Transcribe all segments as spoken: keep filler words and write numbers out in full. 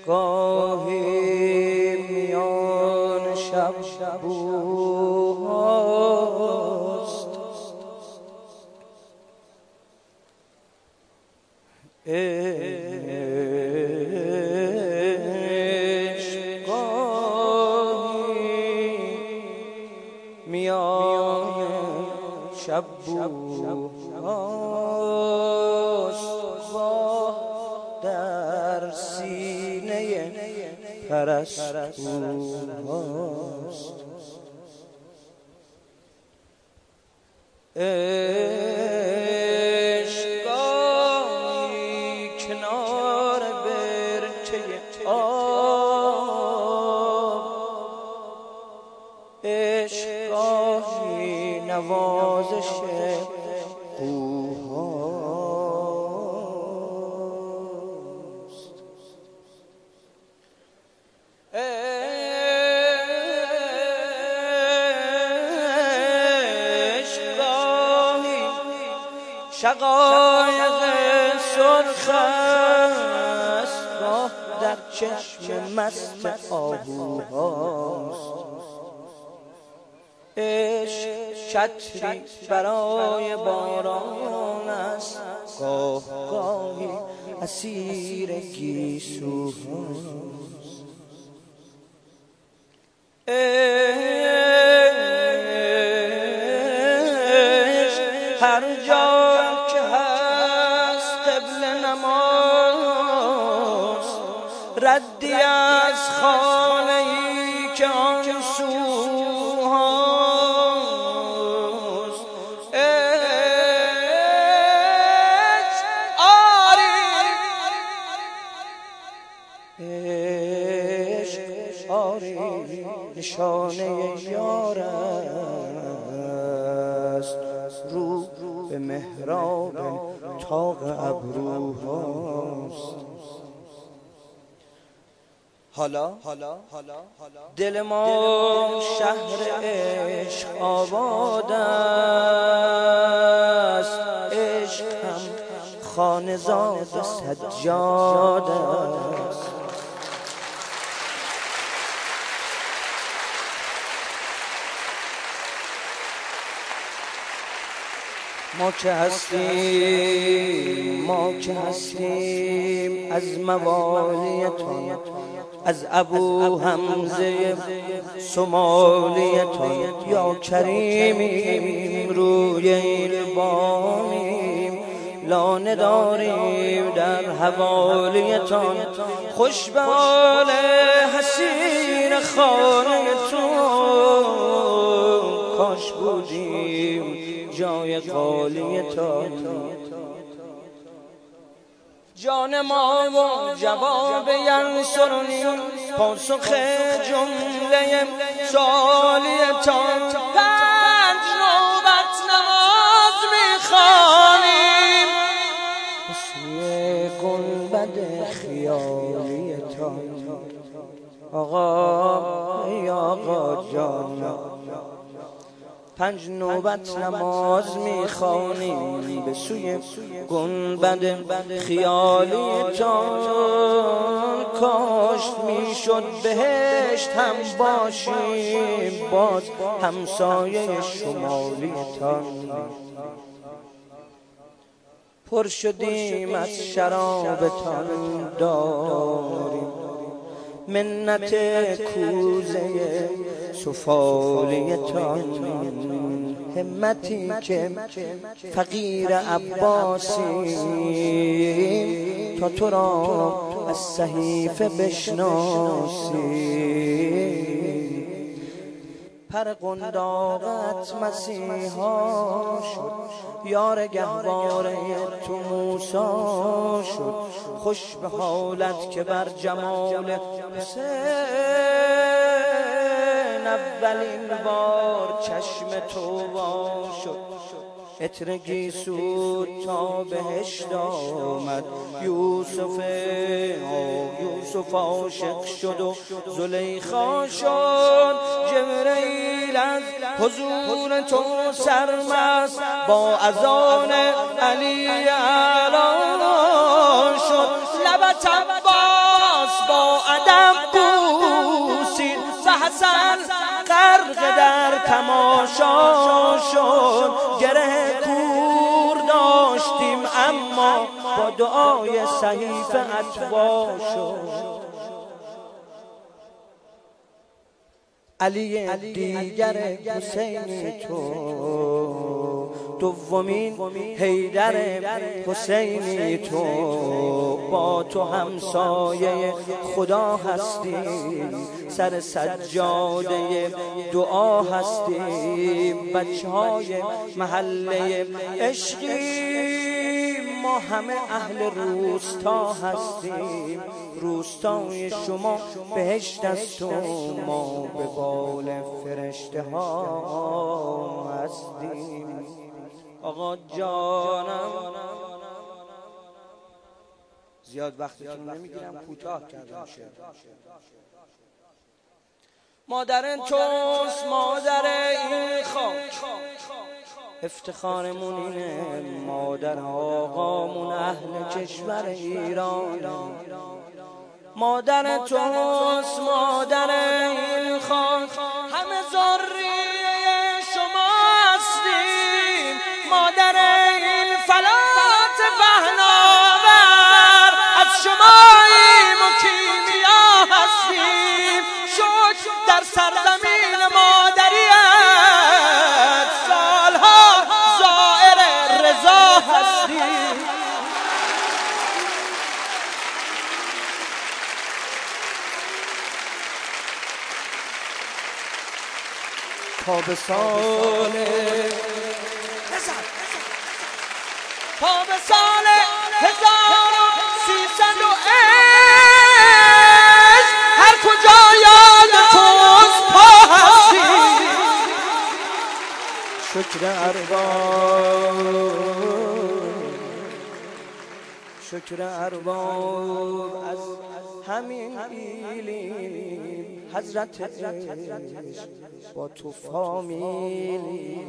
گاهی میان شب بوهاست، عشق گاهی میان شب بوهاست، در سینه پرستوهاست. عشق گاهی کنار برکه آب، عشق گاهی نوازش قوهاست. عشق گاهی شقایق سرخ است، گاه در چشم مست آهوهاست. عشق چتری برای باران است، گاه گاهی اسیر گیسوهاست. عشق هر جا که هست قبله نماز، ردی از خانه ای که آن سوهاست. عشق آری عشق آری نشانه یار است، رو به محراب طاق ابروهاست. حالا دل ما شهر عشق آباد است، عشق هم خانه‌زاد سجاد است. ما که هستیم ما که هستیم از موالیتان، از ابو حمزه سمالیتان. یا کریمیم روی این بامیم، لانه داریم در حوالیتان. خوش به حال حسین خانه‌تون، کاش بودیم جای قالیتان. جان ما و جواب ینصرنی، پاسخ جمله سوالیتان. پنج نوبت نماز میخوانیم به سوی گنبد خیالیتان. آقا ای آقا جان، پنج نوبت نماز میخوانیم به سوی گنبد خیالیتان. کاش میشد بهشت هم باشیم، باز همسایه شمالیتان. پر شدیم از شرابتان داریم، منت کوزه سفالیتان. همتی که فقیر عباسی تا تو را از صحیفه بشناسی. پر قنداقت مسیحا شد، یار گهواره تو موسا شد. خوش به حالت که بر جمال حسین اولین بار چشم تو وا شد. عطر گیسو تا بهشت آمد، یوسف یوسف عاشق شد و زلیخا شد. جبرئیل از حضور تو سرمست، با اذان علی اعلی شد. لبت عباس با حسن غرق در تماشا شد. گره کور داشتیم اما با دعای صحیفه اطوا شد. علی دیگر حسینی تو، دومین حیدر حسینی تو، با تو همسایه خدا هستی، سر سجاده دعا هستی. بچه های محله عشقی، ما همه اهل روستا هستیم. روستای شما بهشت است و ما به بال فرشته ها هستیم. آقا جانم زیاد وقتتون نمیگیرم، کوتاه کردم شعر. مادر توست مادر این خاک، افتخارمون اینه مادر آقامون اهل کشور ایران. مادر توست مادر این خاک، همه ذریه شما هستیم. مادر این فلات پهناور، از شماییم و کیمیا هستیم. شکر در سرزمین مادریت، سالها زائر رضا هستیم. تابستان تابستان هزار و سیصد و عشق، هر کجا یاد توست پا هستی. شکر ارباب شکر ارباب از همین ایلیم، حضرت عشق با تو فامیلی.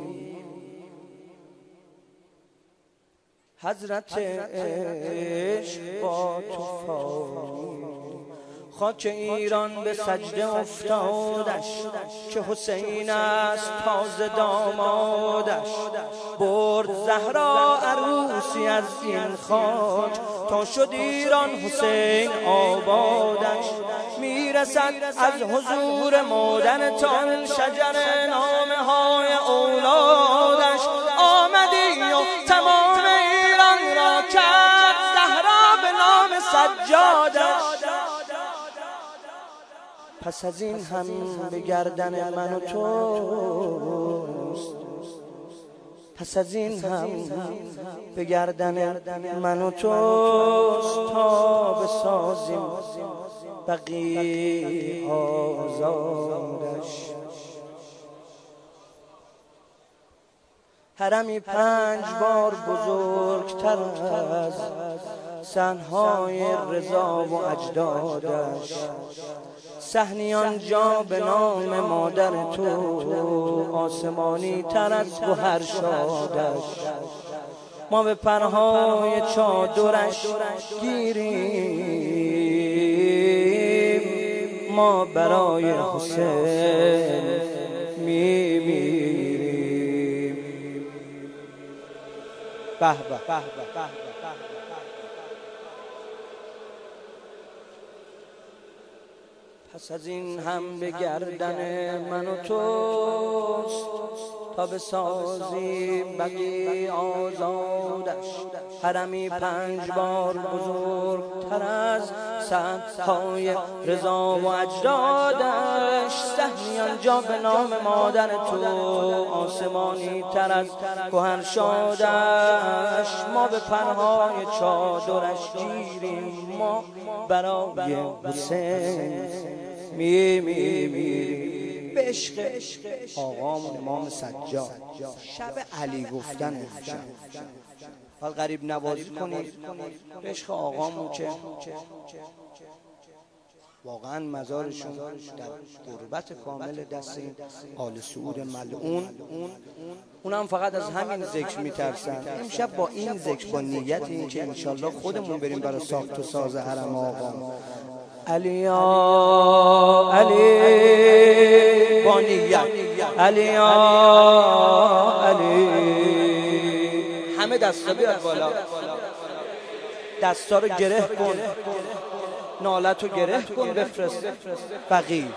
حضرت عشق با تو فامیلی. خاک ایران به سجده افتادش، که حسین است تازه دامادش. برد زهرا عروسی از این خاک، تا شد ایران حسین آبادش. میرسد از حضور مادرتان شجر نامه های اولادش. آمدی و تمام ایران را کرد زهرا به نام سجادش. پس از این هم به گردن من و توست، پس از این هم به گردن من و توست، تا بسازیم بقیع آزادش. حرمی پنج بار بزرگتر از صحنهای رضا و اجدادش. صحنیان جا به نام مادر تو، آسمانی تر از گوهر شادش. ما به پرهای چادرش گیریم، ما برای حسین میمیریم. به به به به. پس از این هم به گردن من و توست، تا بسازیم بقیع آزادش. حرمی پنج بار بزرگتر از صحنهای رضا و اجدادش. صحنی آنجا به نام مادر تو، آسمانی تر از گوهر شادش. ما به پرهای چادرش گیریم، ما برای حسین میمیریم. به عشق آقامون امام سجاد شب علی گفتن امشب حال غریب نوازی کنید. به عشق آقامون که واقعا مزارشون در غربت کامل دست این آل سعود ملعون، اونم فقط از همین ذکر میترسن. امشب با این ذکر، با نیت این که انشالله خودمون بریم برای ساخت و ساز حرم آقا، علی یا علی با نیت، علی یا علی. همه دستا بیاد بالا، دستا رو گره کن، نالت رو گره کن، بفرست بقی.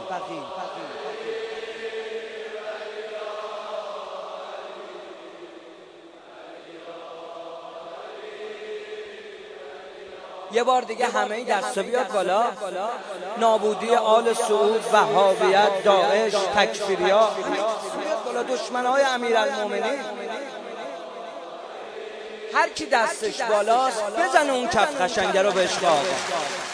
یه بار دیگه همه این دستا بیاد بالا. نابودی آل سعود، وهابیت، داعش، تکفیریا، بیاد بالا، دشمنای امیرالمومنین. هر کی دستش بالاست بزنه اون کف قشنگه رو به عشق آقا.